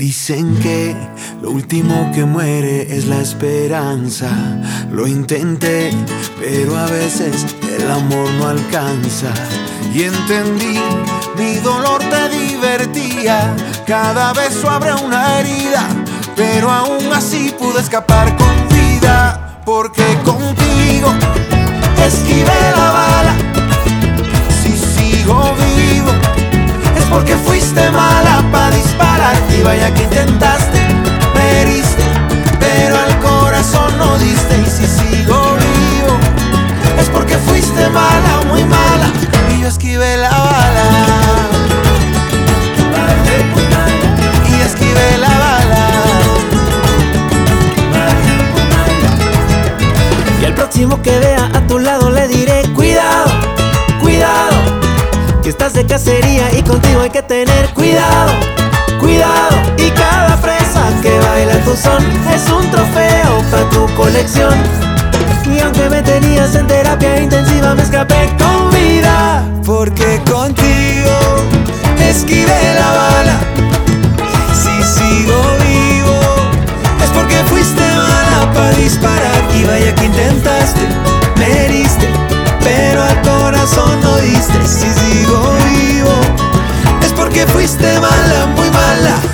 Dicen que lo último que muere es la esperanza. Lo intenté, pero a veces el amor no alcanza. Y entendí, mi dolor te divertía. Cada beso abre una herida, pero aún así pude escapar con vida. Porque contigo esquivé la bala. Si sigo vivo es porque fuiste mala pa' disparar. Y vaya que intentaste, me heriste, pero al corazón no diste. Y si sigo vivo es porque fuiste mala, muy mala, y yo esquivé la bala. Y esquivé la bala. Y al próximo que vea a tu lado le diré: cuidado, cuidado, que estás de cacería y contigo hay que tener cuidado, cuidado. Y cada fresa que baila tu son es un trofeo para tu colección. Y aunque me tenías en terapia intensiva, me escapé con vida. Porque contigo esquivé la bala. Si sigo vivo es porque fuiste mala pa' disparar. Y vaya que intentaste, me heriste, pero al corazón no diste. Si sigo vivo es porque fuiste mala, muy mala,